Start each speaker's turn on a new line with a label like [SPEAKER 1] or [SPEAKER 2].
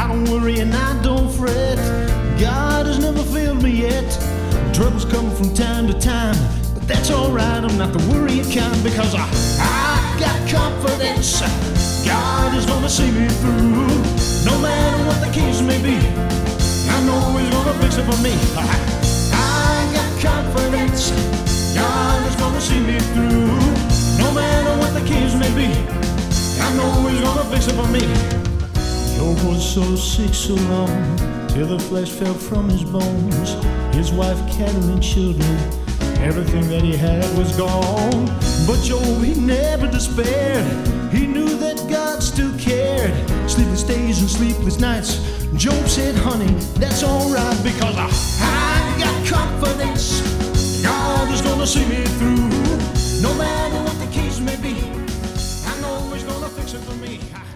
[SPEAKER 1] don't worry and I don't fret. God has never failed me yet. Troubles come from time to time, but that's alright, I'm not the worrying kind, because I got confidence. God is gonna see me through. No matter what the case may be, I know He's gonna fix it for me. I got confidence. God is gonna see me through. No matter what the case may be, I know He's gonna fix it for me. Job was so sick so long, till the flesh fell from his bones. His wife, cattle and children, everything that he had was gone. But Job, he never despaired. He knew that God still cared. Sleepless days and sleepless nights, Job said, honey, that's alright, because I got confidence. God is gonna see me through. No matter what the case may be, I know He's gonna fix it for me.